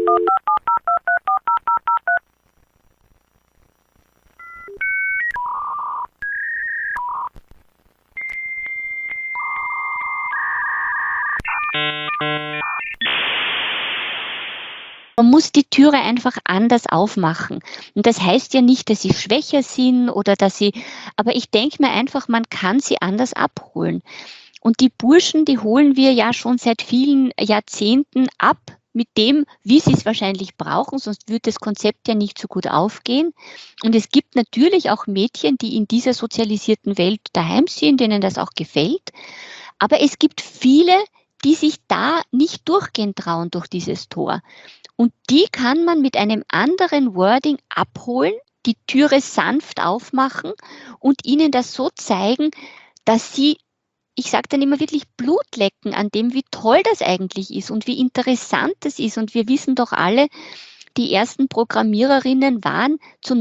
Man muss die Türe einfach anders aufmachen. Und das heißt ja nicht, dass sie schwächer sind oder aber ich denke mir einfach, man kann sie anders abholen. Und die Burschen, die holen wir ja schon seit vielen Jahrzehnten ab mit dem, wie sie es wahrscheinlich brauchen, sonst würde das Konzept ja nicht so gut aufgehen. Und es gibt natürlich auch Mädchen, die in dieser sozialisierten Welt daheim sind, denen das auch gefällt. Aber es gibt viele, die sich da nicht durchgehen trauen durch dieses Tor. Und die kann man mit einem anderen Wording abholen, die Türe sanft aufmachen und ihnen das so zeigen, dass sie, ich sage dann immer wirklich Blut lecken an dem, wie toll das eigentlich ist und wie interessant das ist. Und wir wissen doch alle, die ersten Programmiererinnen waren zu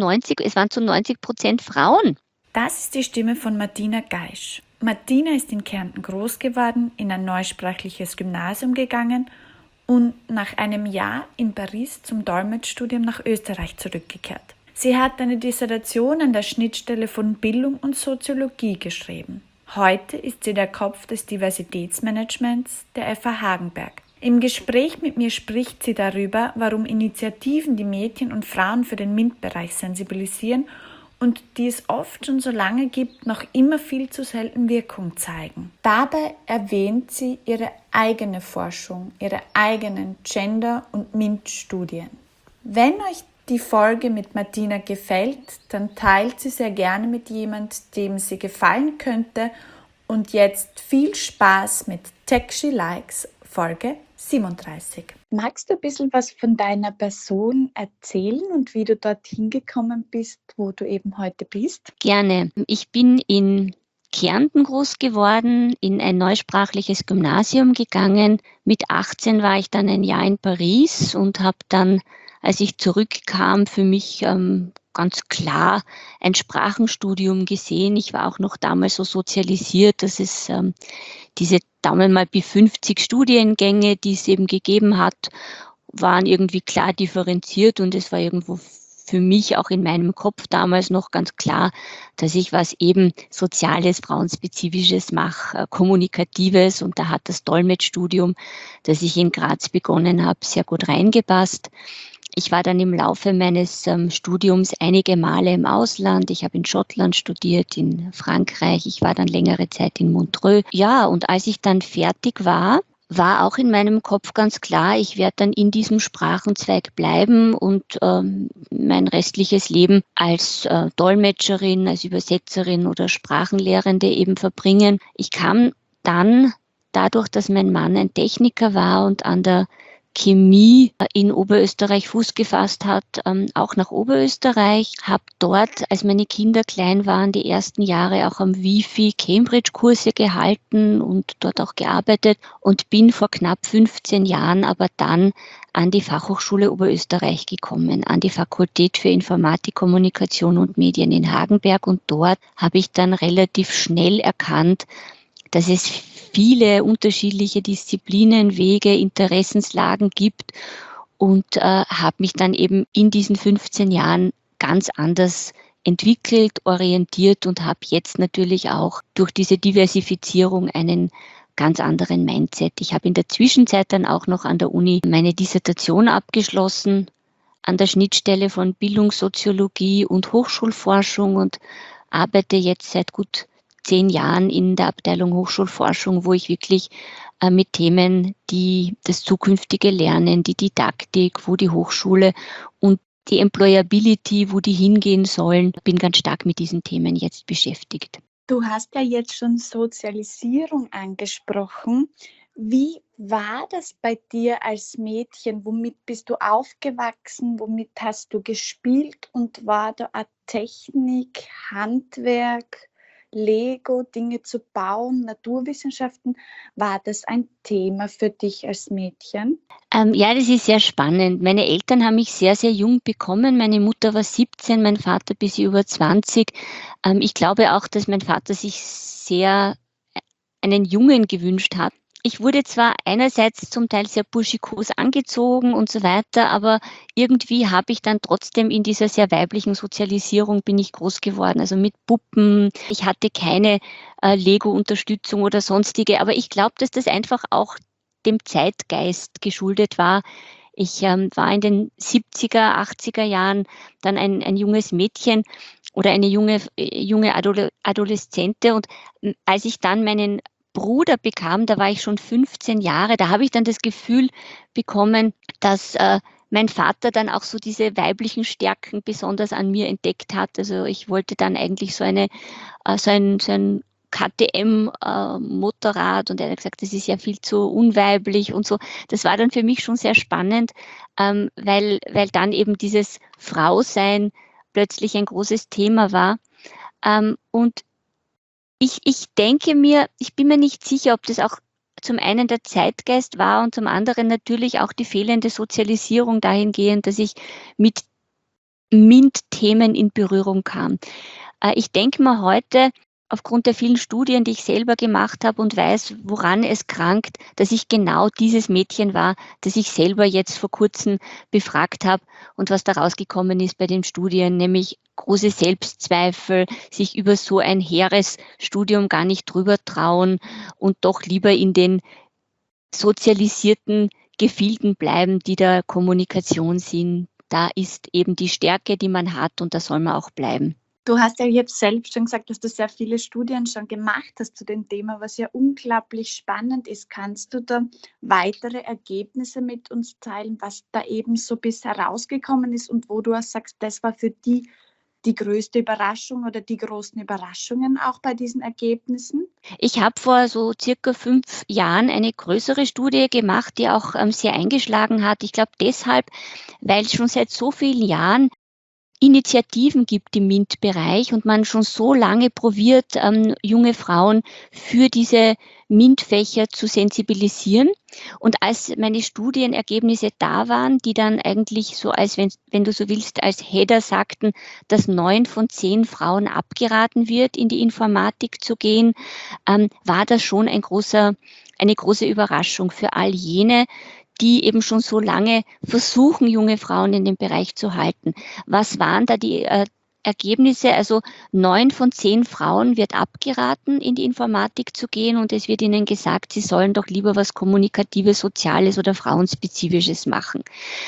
90% Frauen. Das ist die Stimme von Martina Geisch. Martina ist in Kärnten groß geworden, in ein neusprachliches Gymnasium gegangen und nach einem Jahr in Paris zum Dolmetschstudium nach Österreich zurückgekehrt. Sie hat eine Dissertation an der Schnittstelle von Bildung und Soziologie geschrieben. Heute ist sie der Kopf des Diversitätsmanagements der FH Hagenberg. Im Gespräch mit mir spricht sie darüber, warum Initiativen die Mädchen und Frauen für den MINT-Bereich sensibilisieren und die es oft schon so lange gibt, noch immer viel zu selten Wirkung zeigen. Dabei erwähnt sie ihre eigene Forschung, ihre eigenen Gender- und MINT-Studien. Wenn euch die Folge mit Martina gefällt, dann teilt sie sehr gerne mit jemand, dem sie gefallen könnte. Und jetzt viel Spaß mit Tech She Likes, Folge 37. Magst du ein bisschen was von deiner Person erzählen und wie du dorthin gekommen bist, wo du eben heute bist? Gerne. Ich bin in Kärnten groß geworden, in ein neusprachliches Gymnasium gegangen. Mit 18 war ich dann ein Jahr in Paris und habe dann, als ich zurückkam, für mich ganz klar ein Sprachenstudium gesehen. Ich war auch noch damals so sozialisiert, dass es diese Daumen mal bis 50 Studiengänge, die es eben gegeben hat, waren irgendwie klar differenziert und es war irgendwo für mich auch in meinem Kopf damals noch ganz klar, dass ich was eben Soziales, Frauenspezifisches mache, Kommunikatives, und da hat das Dolmetschstudium, das ich in Graz begonnen habe, sehr gut reingepasst. Ich war dann im Laufe meines Studiums einige Male im Ausland. Ich habe in Schottland studiert, in Frankreich. Ich war dann längere Zeit in Montreux. Ja, und als ich dann fertig war, war auch in meinem Kopf ganz klar, ich werde dann in diesem Sprachenzweig bleiben und mein restliches Leben als Dolmetscherin, als Übersetzerin oder Sprachenlehrende eben verbringen. Ich kam dann, dadurch, dass mein Mann ein Techniker war und an der Chemie in Oberösterreich Fuß gefasst hat, auch nach Oberösterreich, habe dort, als meine Kinder klein waren, die ersten Jahre auch am Wifi Cambridge-Kurse gehalten und dort auch gearbeitet und bin vor knapp 15 Jahren aber dann an die Fachhochschule Oberösterreich gekommen, an die Fakultät für Informatik, Kommunikation und Medien in Hagenberg, und dort habe ich dann relativ schnell erkannt, dass es viele unterschiedliche Disziplinen, Wege, Interessenslagen gibt, und habe mich dann eben in diesen 15 Jahren ganz anders entwickelt, orientiert und habe jetzt natürlich auch durch diese Diversifizierung einen ganz anderen Mindset. Ich habe in der Zwischenzeit dann auch noch an der Uni meine Dissertation abgeschlossen, an der Schnittstelle von Bildungssoziologie und Hochschulforschung, und arbeite jetzt seit gut 10 Jahren in der Abteilung Hochschulforschung, wo ich wirklich mit Themen, die das zukünftige Lernen, die Didaktik, wo die Hochschule und die Employability, wo die hingehen sollen, bin ganz stark mit diesen Themen jetzt beschäftigt. Du hast ja jetzt schon Sozialisierung angesprochen. Wie war das bei dir als Mädchen? Womit bist du aufgewachsen? Womit hast du gespielt? Und war da eine Technik, Handwerk, Lego, Dinge zu bauen, Naturwissenschaften? War das ein Thema für dich als Mädchen? Ja, das ist sehr spannend. Meine Eltern haben mich sehr, sehr jung bekommen. Meine Mutter war 17, mein Vater bis über 20. Ich glaube auch, dass mein Vater sich sehr einen Jungen gewünscht hat. Ich wurde zwar einerseits zum Teil sehr burschikos angezogen und so weiter, aber irgendwie habe ich dann trotzdem in dieser sehr weiblichen Sozialisierung bin ich groß geworden, also mit Puppen. Ich hatte keine Lego-Unterstützung oder sonstige, aber ich glaube, dass das einfach auch dem Zeitgeist geschuldet war. Ich war in den 70er, 80er Jahren dann ein junges Mädchen oder eine junge Adoleszente und als ich dann meinen Bruder bekam, da war ich schon 15 Jahre, da habe ich dann das Gefühl bekommen, dass mein Vater dann auch so diese weiblichen Stärken besonders an mir entdeckt hat. Also ich wollte dann eigentlich so ein KTM-Motorrad und er hat gesagt, das ist ja viel zu unweiblich und so. Das war dann für mich schon sehr spannend, weil dann eben dieses Frausein plötzlich ein großes Thema war. Und ich denke mir, ich bin mir nicht sicher, ob das auch zum einen der Zeitgeist war und zum anderen natürlich auch die fehlende Sozialisierung dahingehend, dass ich mit MINT-Themen in Berührung kam. Ich denke mal heute, aufgrund der vielen Studien, die ich selber gemacht habe und weiß, woran es krankt, dass ich genau dieses Mädchen war, das ich selber jetzt vor kurzem befragt habe und was da rausgekommen ist bei den Studien, nämlich große Selbstzweifel, sich über so ein hehres Studium gar nicht drüber trauen und doch lieber in den sozialisierten Gefilden bleiben, die der Kommunikation sind. Da ist eben die Stärke, die man hat und da soll man auch bleiben. Du hast ja jetzt selbst schon gesagt, dass du sehr viele Studien schon gemacht hast zu dem Thema, was ja unglaublich spannend ist. Kannst du da weitere Ergebnisse mit uns teilen, was da eben so bisher rausgekommen ist und wo du auch sagst, das war für die größte Überraschung oder die großen Überraschungen auch bei diesen Ergebnissen? Ich habe vor so circa 5 Jahren eine größere Studie gemacht, die auch sehr eingeschlagen hat. Ich glaube deshalb, weil es schon seit so vielen Jahren Initiativen gibt im MINT-Bereich und man schon so lange probiert, junge Frauen für diese MINT-Fächer zu sensibilisieren. Und als meine Studienergebnisse da waren, die dann eigentlich so als, wenn du so willst, als Header sagten, dass 9 von 10 Frauen abgeraten wird, in die Informatik zu gehen, war das schon eine große Überraschung für all jene, die eben schon so lange versuchen, junge Frauen in dem Bereich zu halten. Was waren da die Ergebnisse? Also 9 von 10 Frauen wird abgeraten, in die Informatik zu gehen und es wird ihnen gesagt, sie sollen doch lieber was Kommunikatives, Soziales oder Frauenspezifisches machen.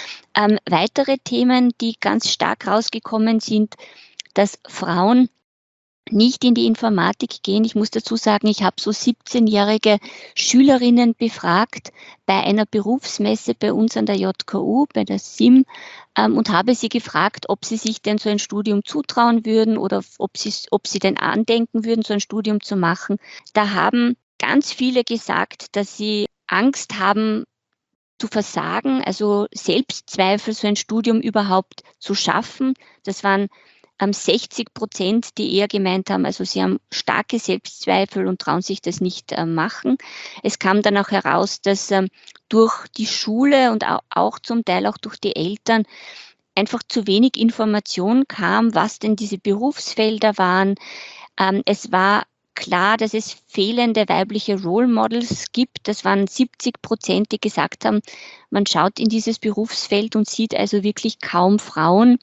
Weitere Themen, die ganz stark rausgekommen sind, dass Frauen nicht in die Informatik gehen. Ich muss dazu sagen, ich habe so 17-jährige Schülerinnen befragt bei einer Berufsmesse bei uns an der JKU, bei der SIM, und habe sie gefragt, ob sie sich denn so ein Studium zutrauen würden oder ob sie denn andenken würden, so ein Studium zu machen. Da haben ganz viele gesagt, dass sie Angst haben zu versagen, also Selbstzweifel, so ein Studium überhaupt zu schaffen. Das waren 60%, die eher gemeint haben, also sie haben starke Selbstzweifel und trauen sich das nicht machen. Es kam dann auch heraus, dass durch die Schule und auch zum Teil auch durch die Eltern einfach zu wenig Information kam, was denn diese Berufsfelder waren. Es war klar, dass es fehlende weibliche Role Models gibt. Das waren 70%, die gesagt haben, man schaut in dieses Berufsfeld und sieht also wirklich kaum Frauen.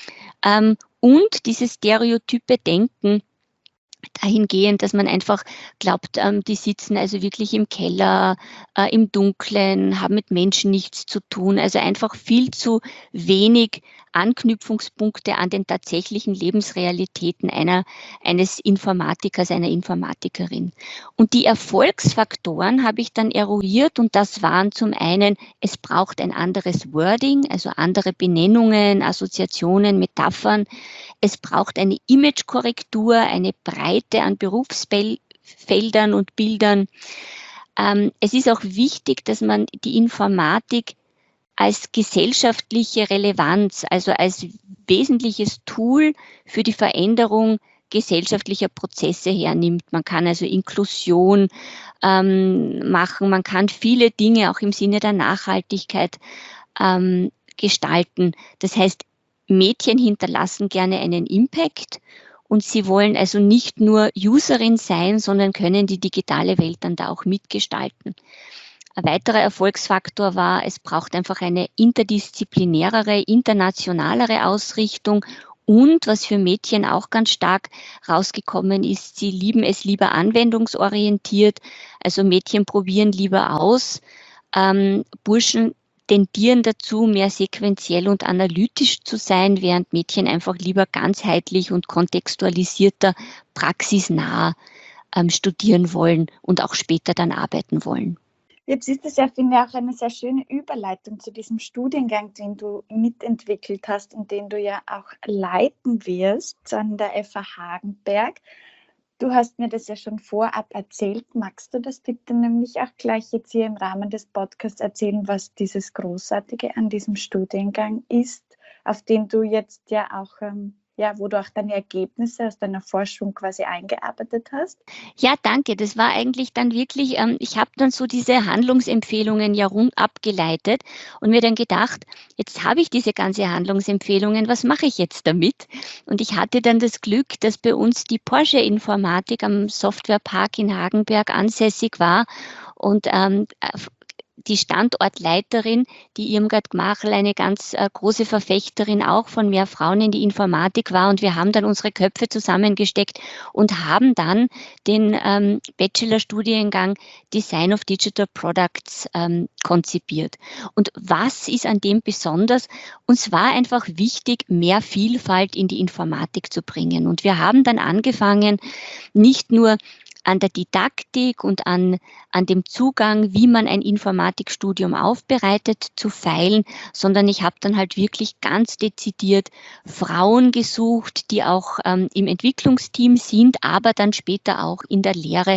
Und dieses stereotype Denken dahingehend, dass man einfach glaubt, die sitzen also wirklich im Keller, im Dunkeln, haben mit Menschen nichts zu tun. Also einfach viel zu wenig Anknüpfungspunkte an den tatsächlichen Lebensrealitäten eines Informatikers, einer Informatikerin. Und die Erfolgsfaktoren habe ich dann eruiert und das waren zum einen, es braucht ein anderes Wording, also andere Benennungen, Assoziationen, Metaphern. Es braucht eine Imagekorrektur, eine Breite an Berufsfeldern und Bildern. Es ist auch wichtig, dass man die Informatik als gesellschaftliche Relevanz, also als wesentliches Tool für die Veränderung gesellschaftlicher Prozesse hernimmt. Man kann also Inklusion machen, man kann viele Dinge auch im Sinne der Nachhaltigkeit gestalten. Das heißt, Mädchen hinterlassen gerne einen Impact und sie wollen also nicht nur Userin sein, sondern können die digitale Welt dann da auch mitgestalten. Ein weiterer Erfolgsfaktor war, es braucht einfach eine interdisziplinärere, internationalere Ausrichtung und was für Mädchen auch ganz stark rausgekommen ist, sie lieben es lieber anwendungsorientiert, also Mädchen probieren lieber aus, Burschen tendieren dazu, mehr sequenziell und analytisch zu sein, während Mädchen einfach lieber ganzheitlich und kontextualisierter, praxisnah studieren wollen und auch später dann arbeiten wollen. Jetzt ist es ja, finde ich, auch eine sehr schöne Überleitung zu diesem Studiengang, den du mitentwickelt hast und den du ja auch leiten wirst an der FH Hagenberg. Du hast mir das ja schon vorab erzählt. Magst du das bitte nämlich auch gleich jetzt hier im Rahmen des Podcasts erzählen, was dieses Großartige an diesem Studiengang ist, auf den du jetzt ja auch, wo du auch deine Ergebnisse aus deiner Forschung quasi eingearbeitet hast? Ja, danke. Das war eigentlich dann wirklich, ich habe dann so diese Handlungsempfehlungen ja rund abgeleitet und mir dann gedacht, jetzt habe ich diese ganze Handlungsempfehlungen, was mache ich jetzt damit? Und ich hatte dann das Glück, dass bei uns die Porsche Informatik am Softwarepark in Hagenberg ansässig war und die Standortleiterin, die Irmgard Gmachl, eine ganz große Verfechterin auch von mehr Frauen in die Informatik war. Und wir haben dann unsere Köpfe zusammengesteckt und haben dann den Bachelorstudiengang Design of Digital Products konzipiert. Und was ist an dem besonders? Uns war einfach wichtig, mehr Vielfalt in die Informatik zu bringen. Und wir haben dann angefangen, nicht nur an der Didaktik und an dem Zugang, wie man ein Informatikstudium aufbereitet, zu feilen, sondern ich habe dann halt wirklich ganz dezidiert Frauen gesucht, die auch im Entwicklungsteam sind, aber dann später auch in der Lehre.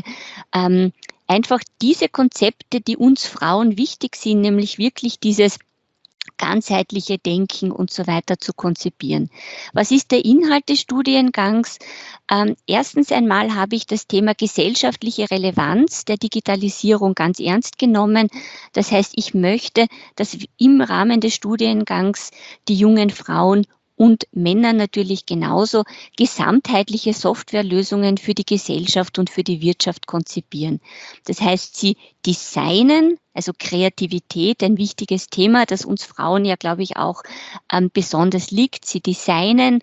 Einfach diese Konzepte, die uns Frauen wichtig sind, nämlich wirklich dieses ganzheitliche Denken und so weiter zu konzipieren. Was ist der Inhalt des Studiengangs? Erstens einmal habe ich das Thema gesellschaftliche Relevanz der Digitalisierung ganz ernst genommen. Das heißt, ich möchte, dass im Rahmen des Studiengangs die jungen Frauen und Männer natürlich genauso gesamtheitliche Softwarelösungen für die Gesellschaft und für die Wirtschaft konzipieren. Das heißt, sie designen, also Kreativität, ein wichtiges Thema, das uns Frauen ja, glaube ich, auch besonders liegt. Sie designen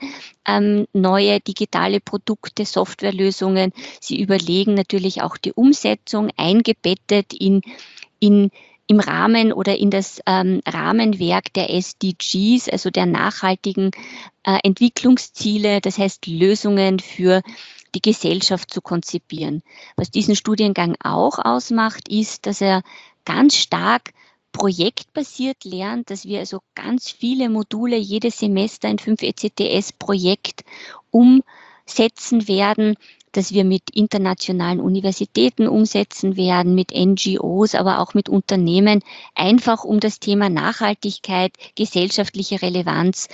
neue digitale Produkte, Softwarelösungen. Sie überlegen natürlich auch die Umsetzung, eingebettet im Rahmen oder in das Rahmenwerk der SDGs, also der nachhaltigen Entwicklungsziele, das heißt Lösungen für die Gesellschaft zu konzipieren. Was diesen Studiengang auch ausmacht, ist, dass er ganz stark projektbasiert lernt, dass wir also ganz viele Module jedes Semester in 5 ECTS-Projekt umsetzen werden, dass wir mit internationalen Universitäten umsetzen werden, mit NGOs, aber auch mit Unternehmen, einfach um das Thema Nachhaltigkeit, gesellschaftliche Relevanz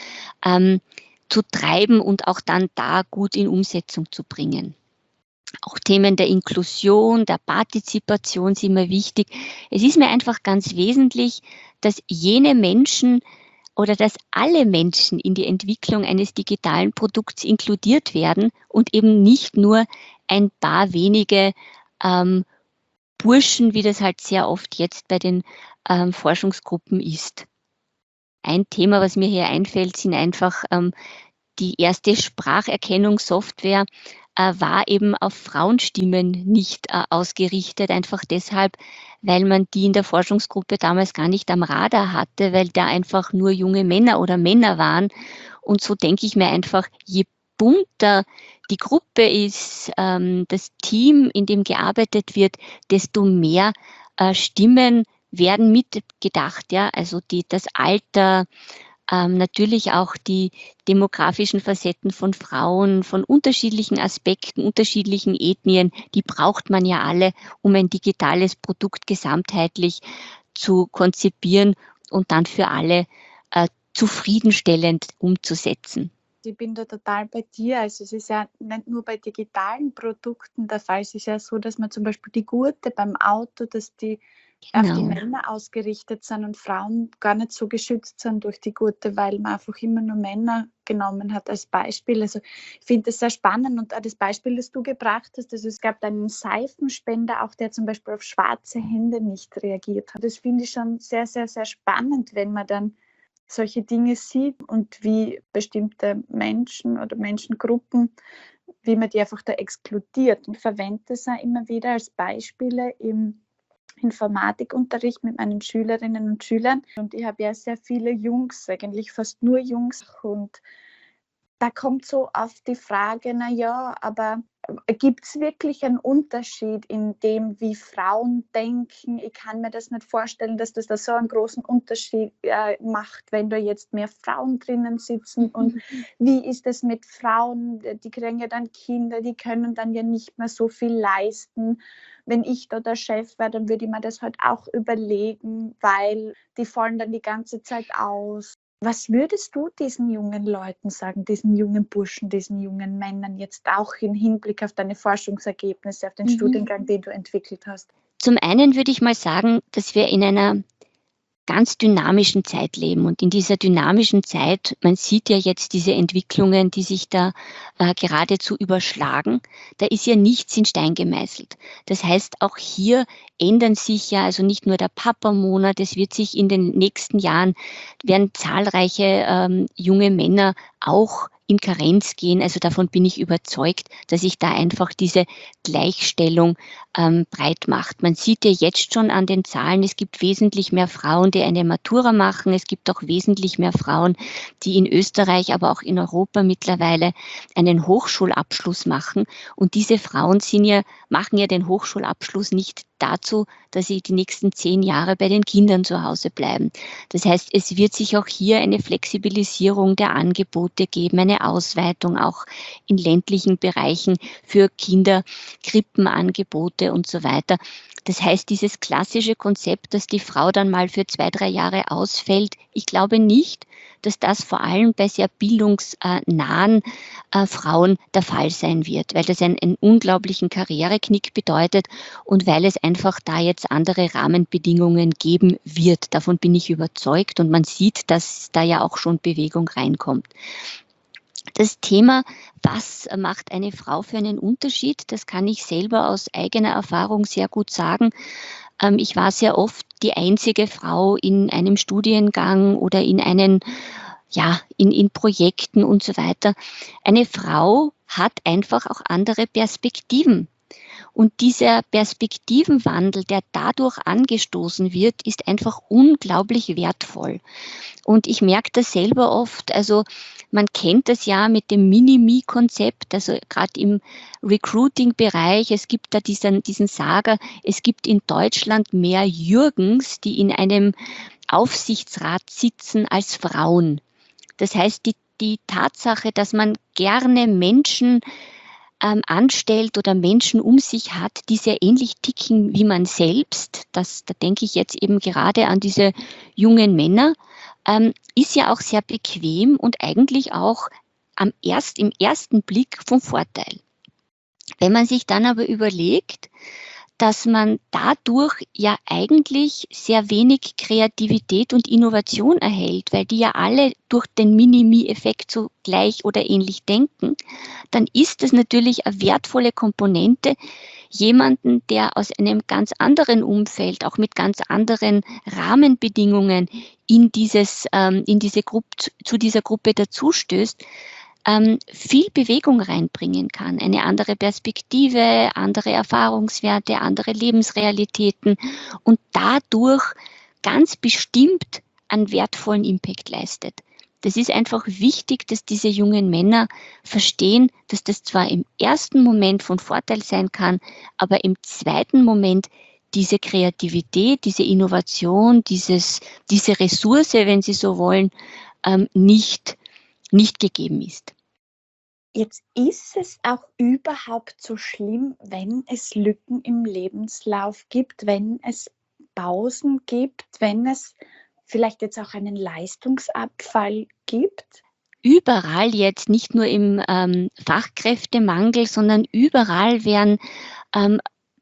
zu treiben und auch dann da gut in Umsetzung zu bringen. Auch Themen der Inklusion, der Partizipation sind mir wichtig. Es ist mir einfach ganz wesentlich, dass jene Menschen oder dass alle Menschen in die Entwicklung eines digitalen Produkts inkludiert werden und eben nicht nur ein paar wenige Burschen, wie das halt sehr oft jetzt bei den Forschungsgruppen ist. Ein Thema, was mir hier einfällt, sind einfach die erste Spracherkennungssoftware war eben auf Frauenstimmen nicht ausgerichtet, einfach deshalb, weil man die in der Forschungsgruppe damals gar nicht am Radar hatte, weil da einfach nur junge Männer oder Männer waren. Und so denke ich mir einfach, je bunter die Gruppe ist, das Team, in dem gearbeitet wird, desto mehr Stimmen werden mitgedacht, ja, also das Alter, natürlich auch die demografischen Facetten von Frauen, von unterschiedlichen Aspekten, unterschiedlichen Ethnien, die braucht man ja alle, um ein digitales Produkt gesamtheitlich zu konzipieren und dann für alle zufriedenstellend umzusetzen. Ich bin da total bei dir. Also es ist ja nicht nur bei digitalen Produkten der Fall. Es ist ja so, dass man zum Beispiel die Gurte beim Auto, dass die auf die Genau. Männer ausgerichtet sind und Frauen gar nicht so geschützt sind durch die Gurte, weil man einfach immer nur Männer genommen hat als Beispiel. Also ich finde das sehr spannend und auch das Beispiel, das du gebracht hast, also es gab einen Seifenspender, auch der zum Beispiel auf schwarze Hände nicht reagiert hat. Das finde ich schon sehr, sehr, sehr spannend, wenn man dann solche Dinge sieht und wie bestimmte Menschen oder Menschengruppen, wie man die einfach da exkludiert. Und ich verwende das auch immer wieder als Beispiele im Informatikunterricht mit meinen Schülerinnen und Schülern. Und ich habe ja sehr viele Jungs, eigentlich fast nur Jungs. Und da kommt so oft die Frage, na ja, aber gibt es wirklich einen Unterschied in dem, wie Frauen denken? Ich kann mir das nicht vorstellen, dass das da so einen großen Unterschied macht, wenn da jetzt mehr Frauen drinnen sitzen. Und wie ist es mit Frauen? Die kriegen ja dann Kinder, die können dann ja nicht mehr so viel leisten. Wenn ich da der Chef wäre, dann würde ich mir das halt auch überlegen, weil die fallen dann die ganze Zeit aus. Was würdest du diesen jungen Leuten sagen, diesen jungen Burschen, diesen jungen Männern jetzt auch im Hinblick auf deine Forschungsergebnisse, auf den Studiengang, den du entwickelt hast? Zum einen würde ich mal sagen, dass wir in einer ganz dynamischen Zeit leben. Und in dieser dynamischen Zeit, man sieht ja jetzt diese Entwicklungen, die sich da geradezu überschlagen, da ist ja nichts in Stein gemeißelt. Das heißt, auch hier ändern sich ja, also nicht nur der Papa-Monat, es wird sich in den nächsten Jahren, werden zahlreiche junge Männer auch in Karenz gehen. Also davon bin ich überzeugt, dass sich da einfach diese Gleichstellung breit macht. Man sieht ja jetzt schon an den Zahlen, es gibt wesentlich mehr Frauen, die eine Matura machen. Es gibt auch wesentlich mehr Frauen, die in Österreich, aber auch in Europa mittlerweile einen Hochschulabschluss machen. Und diese Frauen machen ja den Hochschulabschluss nicht dazu, dass sie die nächsten 10 Jahre bei den Kindern zu Hause bleiben. Das heißt, es wird sich auch hier eine Flexibilisierung der Angebote geben, eine Ausweitung auch in ländlichen Bereichen für Kinder, Krippenangebote und so weiter. Das heißt, dieses klassische Konzept, dass die Frau dann mal für 2, 3 Jahre ausfällt, ich glaube nicht, dass das vor allem bei sehr bildungsnahen Frauen der Fall sein wird, weil das einen unglaublichen Karriereknick bedeutet und weil es einfach da jetzt andere Rahmenbedingungen geben wird. Davon bin ich überzeugt und man sieht, dass da ja auch schon Bewegung reinkommt. Das Thema, was macht eine Frau für einen Unterschied, das kann ich selber aus eigener Erfahrung sehr gut sagen. Ich war sehr oft die einzige Frau in einem Studiengang oder in Projekten und so weiter. Eine Frau hat einfach auch andere Perspektiven. Und dieser Perspektivenwandel, der dadurch angestoßen wird, ist einfach unglaublich wertvoll. Und ich merke das selber oft, also man kennt das ja mit dem Mini-Me-Konzept, also gerade im Recruiting-Bereich, es gibt da diesen Sager, es gibt in Deutschland mehr Jürgens, die in einem Aufsichtsrat sitzen als Frauen. Das heißt, die Tatsache, dass man gerne Menschen anstellt oder Menschen um sich hat, die sehr ähnlich ticken wie man selbst, da denke ich jetzt eben gerade an diese jungen Männer, ist ja auch sehr bequem und eigentlich auch im ersten Blick vom Vorteil. Wenn man sich dann aber überlegt, dass man dadurch ja eigentlich sehr wenig Kreativität und Innovation erhält, weil die ja alle durch den Mini-Me-Effekt so gleich oder ähnlich denken, dann ist das natürlich eine wertvolle Komponente, jemanden, der aus einem ganz anderen Umfeld, auch mit ganz anderen Rahmenbedingungen zu dieser Gruppe dazustößt, viel Bewegung reinbringen kann, eine andere Perspektive, andere Erfahrungswerte, andere Lebensrealitäten und dadurch ganz bestimmt einen wertvollen Impact leistet. Das ist einfach wichtig, dass diese jungen Männer verstehen, dass das zwar im ersten Moment von Vorteil sein kann, aber im zweiten Moment diese Kreativität, diese Innovation, diese Ressource, wenn Sie so wollen, nicht gegeben ist. Jetzt ist es auch überhaupt so schlimm, wenn es Lücken im Lebenslauf gibt, wenn es Pausen gibt, wenn es vielleicht jetzt auch einen Leistungsabfall gibt? Überall jetzt, nicht nur im Fachkräftemangel, sondern überall werden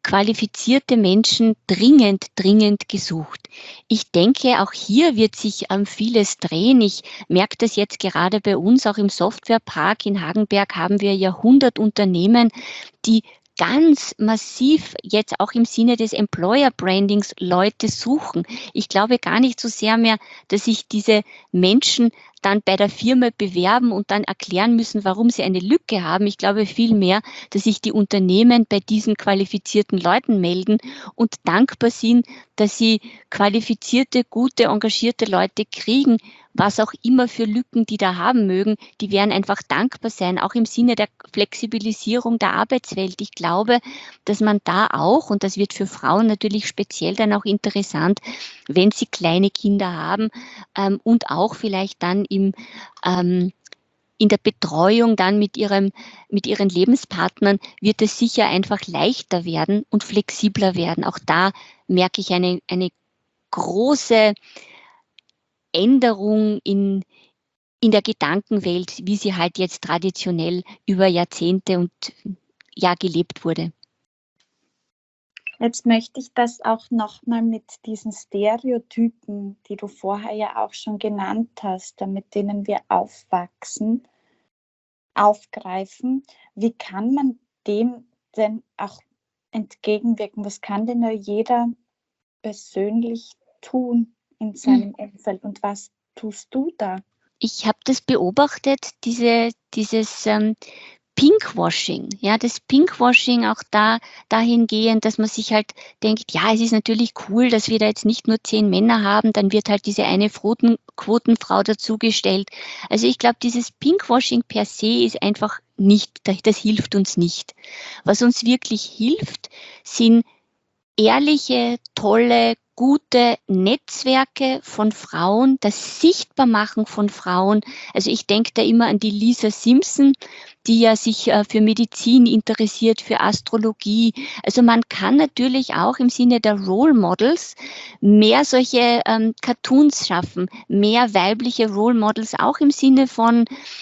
qualifizierte Menschen dringend gesucht. Ich denke, auch hier wird sich vieles drehen. Ich merke das jetzt gerade bei uns, auch im Softwarepark in Hagenberg haben wir ja 100 Unternehmen, die ganz massiv jetzt auch im Sinne des Employer Brandings Leute suchen. Ich glaube gar nicht so sehr mehr, dass sich diese Menschen dann bei der Firma bewerben und dann erklären müssen, warum sie eine Lücke haben. Ich glaube vielmehr, dass sich die Unternehmen bei diesen qualifizierten Leuten melden und dankbar sind, dass sie qualifizierte, gute, engagierte Leute kriegen, was auch immer für Lücken die da haben mögen, die werden einfach dankbar sein, auch im Sinne der Flexibilisierung der Arbeitswelt. Ich glaube, dass man da auch, und das wird für Frauen natürlich speziell dann auch interessant, wenn sie kleine Kinder haben und auch vielleicht dann in der Betreuung dann mit ihren Lebenspartnern wird es sicher einfach leichter werden und flexibler werden. Auch da merke ich eine große Änderung in der Gedankenwelt, wie sie halt jetzt traditionell über Jahrzehnte und ja gelebt wurde. Jetzt möchte ich das auch nochmal mit diesen Stereotypen, die du vorher ja auch schon genannt hast, mit denen wir aufwachsen, aufgreifen. Wie kann man dem denn auch entgegenwirken? Was kann denn da jeder persönlich tun in seinem Umfeld und was tust du da? Ich habe das beobachtet, dieses Pinkwashing, ja, das Pinkwashing auch dahingehend, dass man sich halt denkt, ja, es ist natürlich cool, dass wir da jetzt nicht nur 10 Männer haben, dann wird halt diese eine Quotenfrau dazugestellt. Also ich glaube, dieses Pinkwashing per se ist einfach nicht, das hilft uns nicht. Was uns wirklich hilft, sind ehrliche, tolle, gute Netzwerke von Frauen, das Sichtbarmachen von Frauen. Also ich denke da immer an die Lisa Simpson, die ja sich für Medizin interessiert, für Astrologie. Also man kann natürlich auch im Sinne der Role Models mehr solche Cartoons schaffen, mehr weibliche Role Models, auch im Sinne von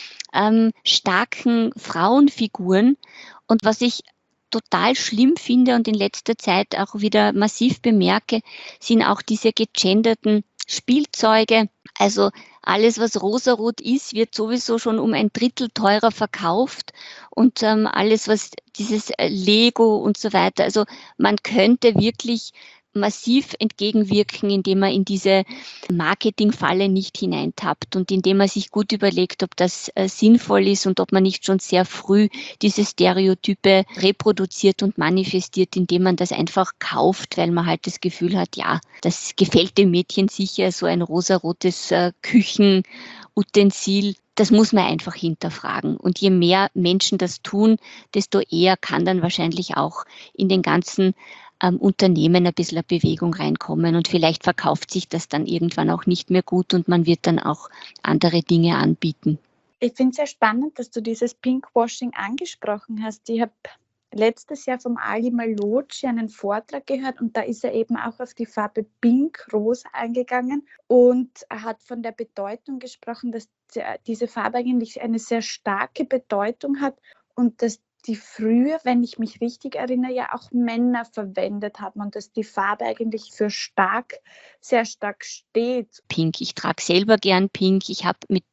starken Frauenfiguren. Und was ich total schlimm finde und in letzter Zeit auch wieder massiv bemerke, sind auch diese gegenderten Spielzeuge. Also alles, was rosarot ist, wird sowieso schon um 1/3 teurer verkauft und alles, was dieses Lego und so weiter. Also man könnte wirklich massiv entgegenwirken, indem man in diese Marketingfalle nicht hineintappt und indem man sich gut überlegt, ob das sinnvoll ist und ob man nicht schon sehr früh diese Stereotype reproduziert und manifestiert, indem man das einfach kauft, weil man halt das Gefühl hat, ja, das gefällt dem Mädchen sicher, so ein rosarotes Küchenutensil. Das muss man einfach hinterfragen. Und je mehr Menschen das tun, desto eher kann dann wahrscheinlich auch in den ganzen Unternehmen ein bisschen eine Bewegung reinkommen und vielleicht verkauft sich das dann irgendwann auch nicht mehr gut und man wird dann auch andere Dinge anbieten. Ich finde es sehr spannend, dass du dieses Pinkwashing angesprochen hast. Ich habe letztes Jahr vom Ali Malocci einen Vortrag gehört und da ist er eben auch auf die Farbe Pink-Rosa eingegangen und er hat von der Bedeutung gesprochen, dass diese Farbe eigentlich eine sehr starke Bedeutung hat und dass die früher, wenn ich mich richtig erinnere, ja auch Männer verwendet haben und dass die Farbe eigentlich für stark, sehr stark steht. Pink, ich trage selber gern Pink. Ich habe mit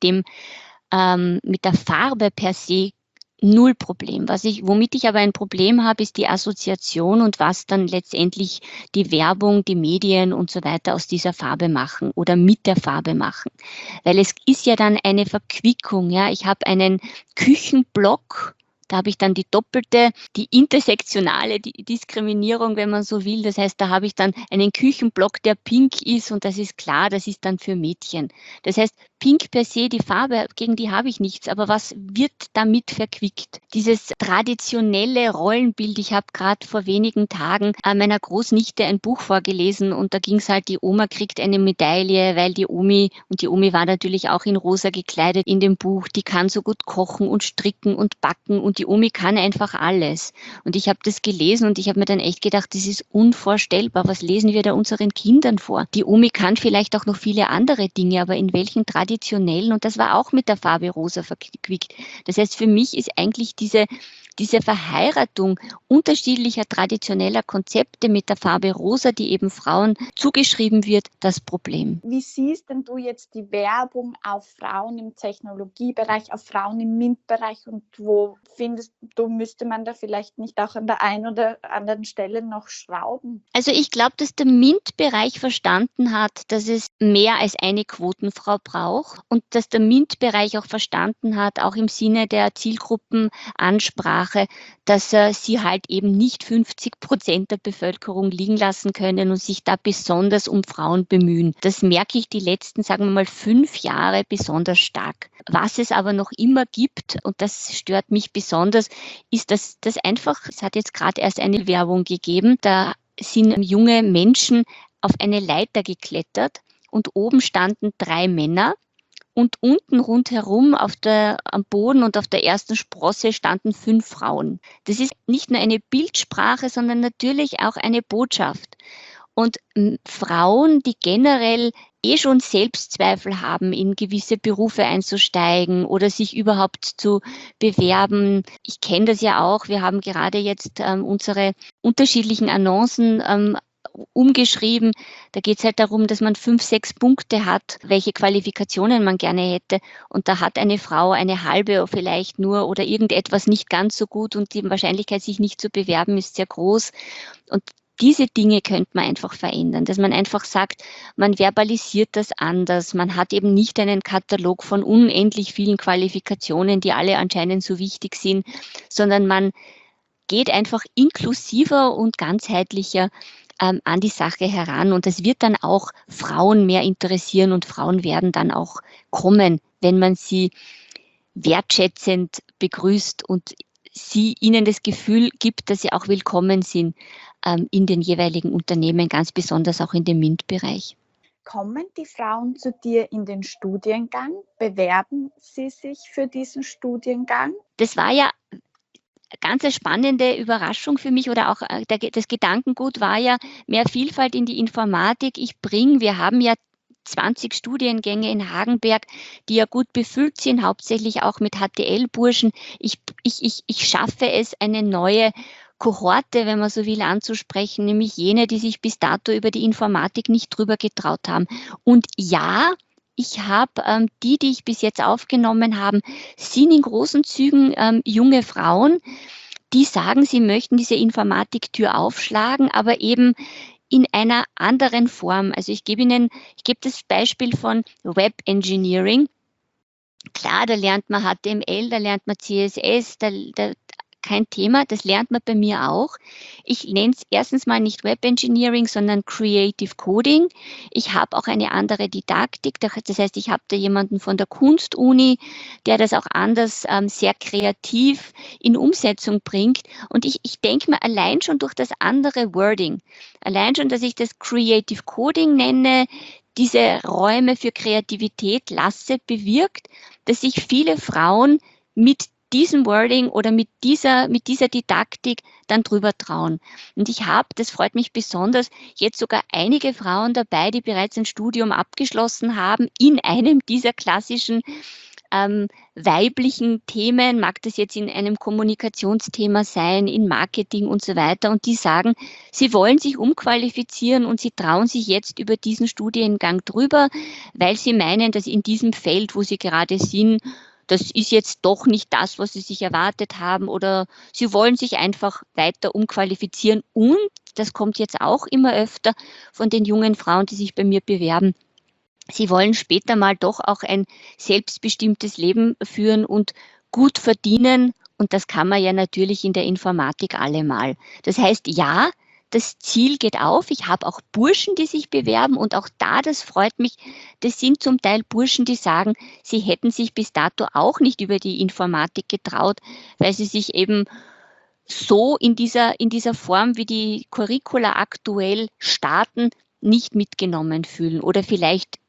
der Farbe per se null Problem. Womit ich aber ein Problem habe, ist die Assoziation und was dann letztendlich die Werbung, die Medien und so weiter aus dieser Farbe machen oder mit der Farbe machen. Weil es ist ja dann eine Verquickung. Ja, ich habe einen Küchenblock. Da habe ich dann die intersektionale Diskriminierung, wenn man so will. Das heißt, da habe ich dann einen Küchenblock, der pink ist und das ist klar, das ist dann für Mädchen. Das heißt, pink per se, die Farbe, gegen die habe ich nichts, aber was wird damit verquickt? Dieses traditionelle Rollenbild, ich habe gerade vor wenigen Tagen meiner Großnichte ein Buch vorgelesen und da ging es halt, die Oma kriegt eine Medaille, weil die Omi war natürlich auch in rosa gekleidet in dem Buch, die kann so gut kochen und stricken und backen und die Omi kann einfach alles. Und ich habe das gelesen und ich habe mir dann echt gedacht, das ist unvorstellbar. Was lesen wir da unseren Kindern vor? Die Omi kann vielleicht auch noch viele andere Dinge, aber in welchen traditionellen, und das war auch mit der Farbe Rosa verquickt. Das heißt, für mich ist eigentlich diese Verheiratung unterschiedlicher traditioneller Konzepte mit der Farbe Rosa, die eben Frauen zugeschrieben wird, das Problem. Wie siehst denn du jetzt die Werbung auf Frauen im Technologiebereich, auf Frauen im MINT-Bereich und wo findest du, müsste man da vielleicht nicht auch an der einen oder anderen Stelle noch schrauben? Also ich glaube, dass der MINT-Bereich verstanden hat, dass es mehr als eine Quotenfrau braucht und dass der MINT-Bereich auch verstanden hat, auch im Sinne der Zielgruppenansprache, dass sie halt eben nicht 50% der Bevölkerung liegen lassen können und sich da besonders um Frauen bemühen. Das merke ich die letzten, sagen wir mal, 5 Jahre besonders stark. Was es aber noch immer gibt, und das stört mich besonders, ist, dass das einfach, es hat jetzt gerade erst eine Werbung gegeben, da sind junge Menschen auf eine Leiter geklettert und oben standen 3 Männer. Und unten rundherum am Boden und auf der ersten Sprosse standen 5 Frauen. Das ist nicht nur eine Bildsprache, sondern natürlich auch eine Botschaft. Und Frauen, die generell schon Selbstzweifel haben, in gewisse Berufe einzusteigen oder sich überhaupt zu bewerben. Ich kenne das ja auch. Wir haben gerade jetzt unsere unterschiedlichen Annoncen umgeschrieben. Da geht es halt darum, dass man 5, 6 Punkte hat, welche Qualifikationen man gerne hätte. Und da hat eine Frau eine halbe vielleicht nur oder irgendetwas nicht ganz so gut und die Wahrscheinlichkeit, sich nicht zu bewerben, ist sehr groß. Und diese Dinge könnte man einfach verändern, dass man einfach sagt, man verbalisiert das anders. Man hat eben nicht einen Katalog von unendlich vielen Qualifikationen, die alle anscheinend so wichtig sind, sondern man geht einfach inklusiver und ganzheitlicher an die Sache heran. Und das wird dann auch Frauen mehr interessieren und Frauen werden dann auch kommen, wenn man sie wertschätzend begrüßt und ihnen das Gefühl gibt, dass sie auch willkommen sind in den jeweiligen Unternehmen, ganz besonders auch in dem MINT-Bereich. Kommen die Frauen zu dir in den Studiengang? Bewerben sie sich für diesen Studiengang? Das war ja ganz eine spannende Überraschung für mich oder auch das Gedankengut war ja mehr Vielfalt in die Informatik. Wir haben ja 20 Studiengänge in Hagenberg, die ja gut befüllt sind, hauptsächlich auch mit HTL-Burschen. Ich schaffe es, eine neue Kohorte, wenn man so will, anzusprechen, nämlich jene, die sich bis dato über die Informatik nicht drüber getraut haben. Und ja, ich habe die ich bis jetzt aufgenommen habe, sind in großen Zügen junge Frauen, die sagen, sie möchten diese Informatiktür aufschlagen, aber eben in einer anderen Form. Also ich gebe das Beispiel von Web Engineering. Klar, da lernt man HTML, da lernt man CSS, kein Thema, das lernt man bei mir auch. Ich nenne es erstens mal nicht Web Engineering, sondern Creative Coding. Ich habe auch eine andere Didaktik, das heißt, ich habe da jemanden von der Kunstuni, der das auch anders sehr kreativ in Umsetzung bringt. Und ich denke mir allein schon durch das andere Wording, allein schon, dass ich das Creative Coding nenne, diese Räume für Kreativität lasse, bewirkt, dass sich viele Frauen mit diesem Wording oder mit dieser Didaktik dann drüber trauen. Und ich habe, das freut mich besonders, jetzt sogar einige Frauen dabei, die bereits ein Studium abgeschlossen haben in einem dieser klassischen weiblichen Themen, mag das jetzt in einem Kommunikationsthema sein, in Marketing und so weiter. Und die sagen, sie wollen sich umqualifizieren und sie trauen sich jetzt über diesen Studiengang drüber, weil sie meinen, dass in diesem Feld, wo sie gerade sind, das ist jetzt doch nicht das, was sie sich erwartet haben oder sie wollen sich einfach weiter umqualifizieren. Und das kommt jetzt auch immer öfter von den jungen Frauen, die sich bei mir bewerben. Sie wollen später mal doch auch ein selbstbestimmtes Leben führen und gut verdienen. Und das kann man ja natürlich in der Informatik allemal. Das heißt, ja, das Ziel geht auf. Ich habe auch Burschen, die sich bewerben und auch da, das freut mich, das sind zum Teil Burschen, die sagen, sie hätten sich bis dato auch nicht über die Informatik getraut, weil sie sich eben so in dieser Form, wie die Curricula aktuell starten, nicht mitgenommen fühlen oder vielleicht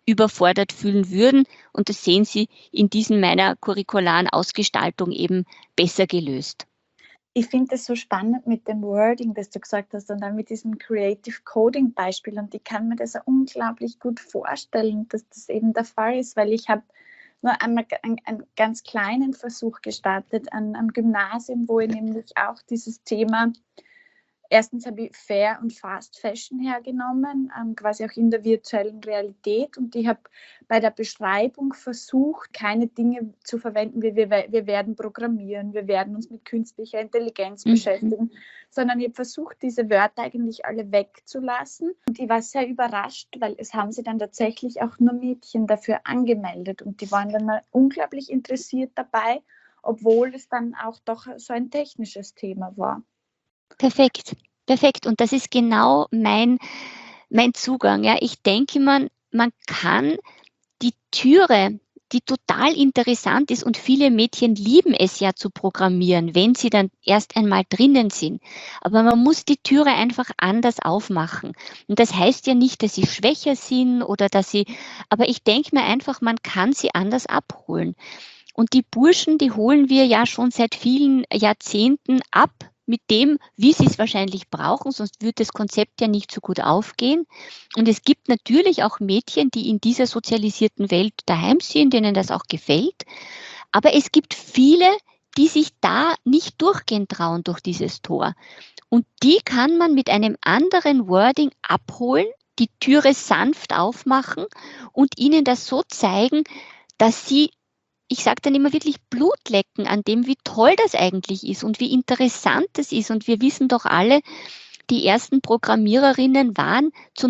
überfordert fühlen würden. Und das sehen Sie in diesen meiner curricularen Ausgestaltung eben besser gelöst. Ich finde es so spannend mit dem Wording, das du gesagt hast, und dann mit diesem Creative Coding Beispiel. Und ich kann mir das auch unglaublich gut vorstellen, dass das eben der Fall ist, weil ich habe nur einmal einen ganz kleinen Versuch gestartet am Gymnasium, wo ich nämlich auch dieses Thema, erstens habe ich Fair und Fast Fashion hergenommen, quasi auch in der virtuellen Realität, und ich habe bei der Beschreibung versucht, keine Dinge zu verwenden, wie wir werden programmieren, wir werden uns mit künstlicher Intelligenz beschäftigen, sondern ich habe versucht, diese Wörter eigentlich alle wegzulassen, und ich war sehr überrascht, weil es haben sich dann tatsächlich auch nur Mädchen dafür angemeldet, und die waren dann unglaublich interessiert dabei, obwohl es dann auch doch so ein technisches Thema war. Perfekt, perfekt. Und das ist genau mein Zugang. Ja. Ich denke, man kann die Türe, die total interessant ist, und viele Mädchen lieben es ja zu programmieren, wenn sie dann erst einmal drinnen sind. Aber man muss die Türe einfach anders aufmachen. Und das heißt ja nicht, dass sie schwächer sind oder aber ich denke mir einfach, man kann sie anders abholen. Und die Burschen, die holen wir ja schon seit vielen Jahrzehnten ab mit dem, wie sie es wahrscheinlich brauchen, sonst würde das Konzept ja nicht so gut aufgehen. Und es gibt natürlich auch Mädchen, die in dieser sozialisierten Welt daheim sind, denen das auch gefällt. Aber es gibt viele, die sich da nicht durchgehen trauen durch dieses Tor. Und die kann man mit einem anderen Wording abholen, die Türe sanft aufmachen und ihnen das so zeigen, dass sie, ich sage dann immer, wirklich Blut lecken an dem, wie toll das eigentlich ist und wie interessant das ist. Und wir wissen doch alle, die ersten Programmiererinnen waren zu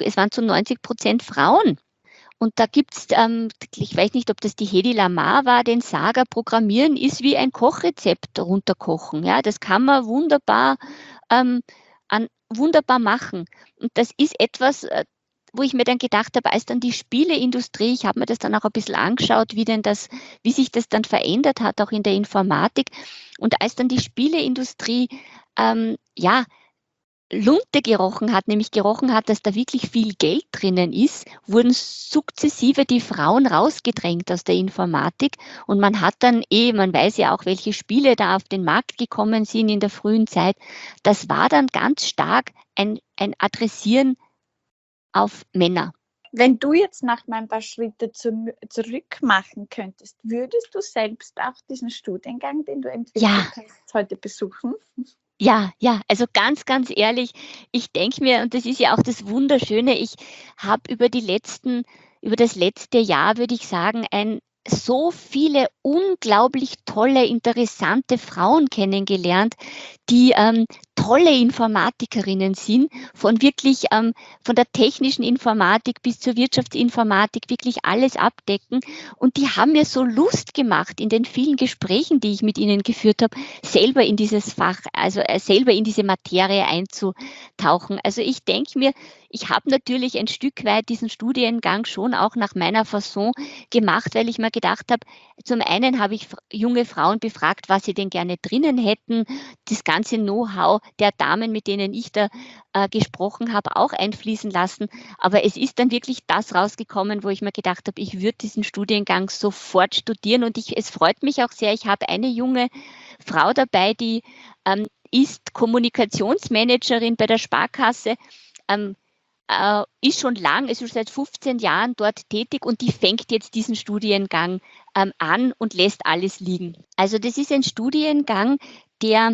90% Frauen. Und da gibt es, ich weiß nicht, ob das die Hedi Lamar war, den Saga, Programmieren ist wie ein Kochrezept runterkochen. Ja, das kann man wunderbar, wunderbar machen. Und das ist etwas, wo ich mir dann gedacht habe, als dann die Spieleindustrie, ich habe mir das dann auch ein bisschen angeschaut, wie sich das dann verändert hat, auch in der Informatik. Und als dann die Spieleindustrie, Lunte gerochen hat, nämlich gerochen hat, dass da wirklich viel Geld drinnen ist, wurden sukzessive die Frauen rausgedrängt aus der Informatik, und man hat dann man weiß ja auch, welche Spiele da auf den Markt gekommen sind in der frühen Zeit. Das war dann ganz stark ein Adressieren auf Männer. Wenn du jetzt noch mal ein paar Schritte zurück machen könntest, würdest du selbst auch diesen Studiengang, den du entwickelt hast, heute besuchen? Ja, also ganz, ganz ehrlich, ich denke mir, und das ist ja auch das Wunderschöne, ich habe über das letzte Jahr, würde ich sagen, so viele unglaublich tolle, interessante Frauen kennengelernt, die tolle Informatikerinnen sind, von der technischen Informatik bis zur Wirtschaftsinformatik, wirklich alles abdecken. Und die haben mir so Lust gemacht in den vielen Gesprächen, die ich mit ihnen geführt habe, selber in dieses Fach, also selber in diese Materie einzutauchen. Also ich denke mir, ich habe natürlich ein Stück weit diesen Studiengang schon auch nach meiner Fasson gemacht, weil ich mir gedacht habe, zum einen habe ich junge Frauen befragt, was sie denn gerne drinnen hätten, das ganze Know-how der Damen, mit denen ich da gesprochen habe, auch einfließen lassen. Aber es ist dann wirklich das rausgekommen, wo ich mir gedacht habe, ich würde diesen Studiengang sofort studieren, und es freut mich auch sehr, ich habe eine junge Frau dabei, die ist Kommunikationsmanagerin bei der Sparkasse, ist schon seit 15 Jahren dort tätig, und die fängt jetzt diesen Studiengang an und lässt alles liegen. Also das ist ein Studiengang, der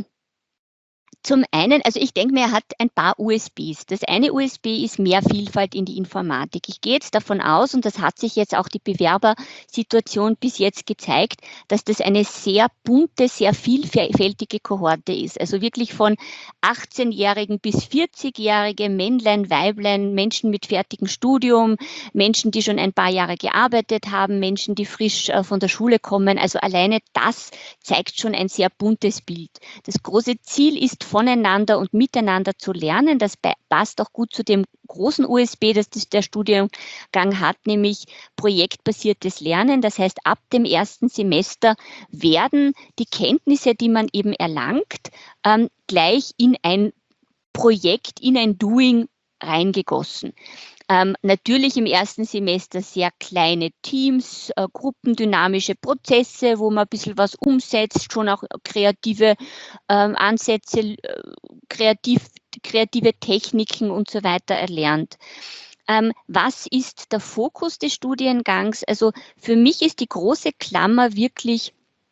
zum einen, also ich denke mir, er hat ein paar USPs. Das eine USB ist mehr Vielfalt in die Informatik. Ich gehe jetzt davon aus, und das hat sich jetzt auch die Bewerbersituation bis jetzt gezeigt, dass das eine sehr bunte, sehr vielfältige Kohorte ist. Also wirklich von 18-Jährigen bis 40-Jährige, Männlein, Weiblein, Menschen mit fertigem Studium, Menschen, die schon ein paar Jahre gearbeitet haben, Menschen, die frisch von der Schule kommen. Also alleine das zeigt schon ein sehr buntes Bild. Das große Ziel ist, voneinander und miteinander zu lernen. Das passt auch gut zu dem großen USB, das der Studiengang hat, nämlich projektbasiertes Lernen. Das heißt, ab dem ersten Semester werden die Kenntnisse, die man eben erlangt, gleich in ein Projekt, in ein Doing reingegossen. Natürlich im ersten Semester sehr kleine Teams, gruppendynamische Prozesse, wo man ein bisschen was umsetzt, schon auch kreative Ansätze, kreative Techniken und so weiter erlernt. Was ist der Fokus des Studiengangs? Also für mich ist die große Klammer wirklich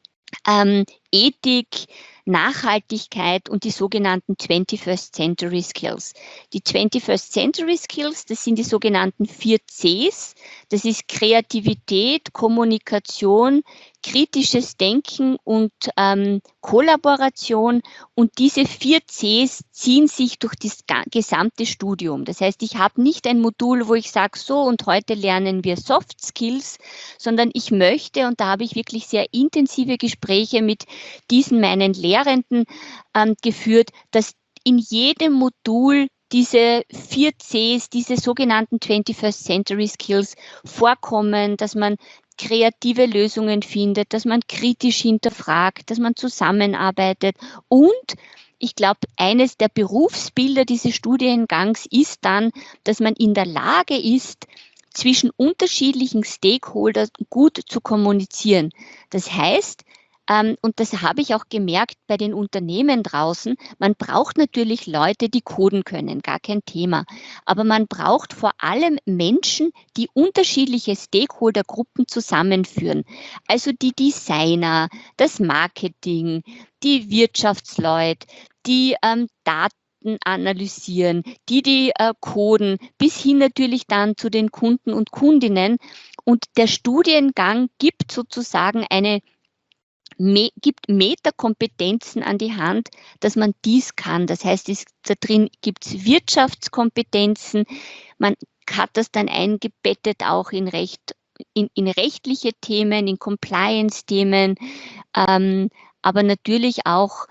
Ethik, Nachhaltigkeit und die sogenannten 21st Century Skills. Die 21st Century Skills, das sind die sogenannten 4 Cs. Das ist Kreativität, Kommunikation, kritisches Denken und Kollaboration. Und diese 4 Cs ziehen sich durch das gesamte Studium. Das heißt, ich habe nicht ein Modul, wo ich sage, so und heute lernen wir Soft Skills, sondern ich möchte, und da habe ich wirklich sehr intensive Gespräche mit diesen meinen Lehrenden geführt, dass in jedem Modul diese 4 Cs, diese sogenannten 21st Century Skills vorkommen, dass man kreative Lösungen findet, dass man kritisch hinterfragt, dass man zusammenarbeitet. Und ich glaube, eines der Berufsbilder dieses Studiengangs ist dann, dass man in der Lage ist, zwischen unterschiedlichen Stakeholdern gut zu kommunizieren. Das heißt, und das habe ich auch gemerkt bei den Unternehmen draußen, man braucht natürlich Leute, die coden können, gar kein Thema. Aber man braucht vor allem Menschen, die unterschiedliche Stakeholdergruppen zusammenführen. Also die Designer, das Marketing, die Wirtschaftsleute, die Daten analysieren, die coden, bis hin natürlich dann zu den Kunden und Kundinnen. Und der Studiengang gibt sozusagen gibt Metakompetenzen an die Hand, dass man dies kann. Das heißt, da drin gibt es Wirtschaftskompetenzen, man hat das dann eingebettet auch in rechtliche Themen, in Compliance-Themen, aber natürlich auch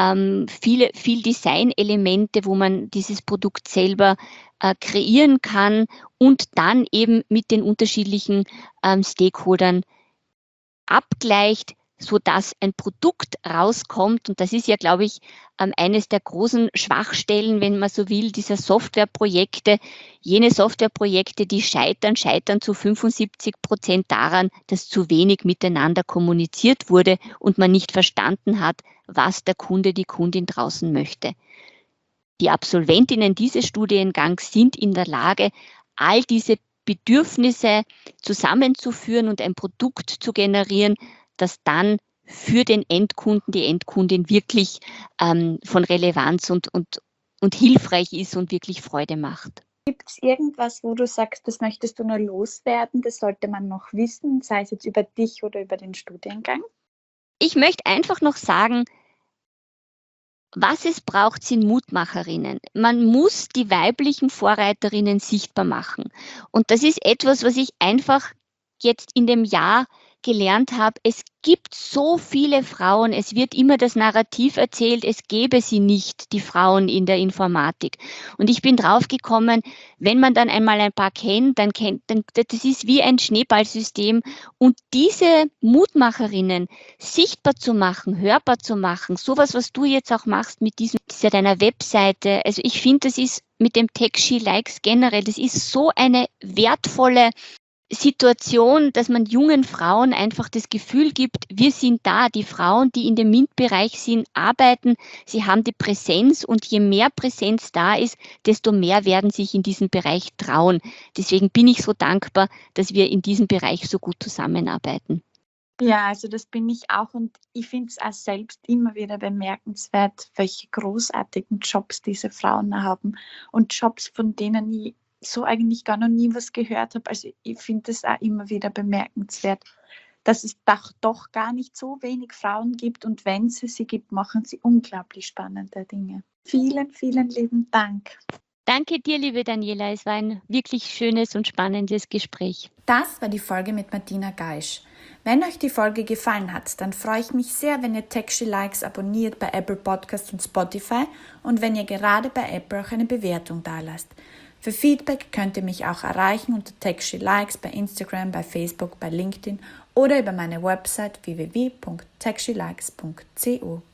viel Design-Elemente, wo man dieses Produkt selber kreieren kann und dann eben mit den unterschiedlichen Stakeholdern abgleicht, sodass ein Produkt rauskommt. Und das ist ja, glaube ich, eines der großen Schwachstellen, wenn man so will, dieser Softwareprojekte. Jene Softwareprojekte, die scheitern zu 75% daran, dass zu wenig miteinander kommuniziert wurde und man nicht verstanden hat, was der Kunde, die Kundin draußen möchte. Die Absolventinnen dieses Studiengangs sind in der Lage, all diese Bedürfnisse zusammenzuführen und ein Produkt zu generieren, das dann für den Endkunden, die Endkundin wirklich von Relevanz und hilfreich ist und wirklich Freude macht. Gibt es irgendwas, wo du sagst, das möchtest du nur loswerden, das sollte man noch wissen, sei es jetzt über dich oder über den Studiengang? Ich möchte einfach noch sagen, was es braucht, sind Mutmacherinnen. Man muss die weiblichen Vorreiterinnen sichtbar machen. Und das ist etwas, was ich einfach jetzt in dem Jahr gelernt habe. Es gibt so viele Frauen, es wird immer das Narrativ erzählt, es gäbe sie nicht, die Frauen in der Informatik. Und ich bin draufgekommen, wenn man dann einmal ein paar kennt, dann das ist wie ein Schneeballsystem. Und diese Mutmacherinnen sichtbar zu machen, hörbar zu machen, sowas, was du jetzt auch machst mit dieser deiner Webseite. Also ich finde, das ist mit dem Tech She Likes generell, das ist so eine wertvolle Situation, dass man jungen Frauen einfach das Gefühl gibt, wir sind da, die Frauen, die in dem MINT-Bereich sind, arbeiten, sie haben die Präsenz und je mehr Präsenz da ist, desto mehr werden sich in diesem Bereich trauen. Deswegen bin ich so dankbar, dass wir in diesem Bereich so gut zusammenarbeiten. Ja, also das bin ich auch und ich finde es auch selbst immer wieder bemerkenswert, welche großartigen Jobs diese Frauen haben und Jobs, von denen ich so eigentlich gar noch nie was gehört habe. Also ich finde es auch immer wieder bemerkenswert, dass es doch gar nicht so wenig Frauen gibt und wenn es sie gibt, machen sie unglaublich spannende Dinge. Vielen, vielen lieben Dank. Danke dir, liebe Daniela. Es war ein wirklich schönes und spannendes Gespräch. Das war die Folge mit Martina Geisch. Wenn euch die Folge gefallen hat, dann freue ich mich sehr, wenn ihr Tech She Likes abonniert bei Apple Podcasts und Spotify und wenn ihr gerade bei Apple auch eine Bewertung dalasst. Für Feedback könnt ihr mich auch erreichen unter Tech She Likes bei Instagram, bei Facebook, bei LinkedIn oder über meine Website www.techshelikes.co.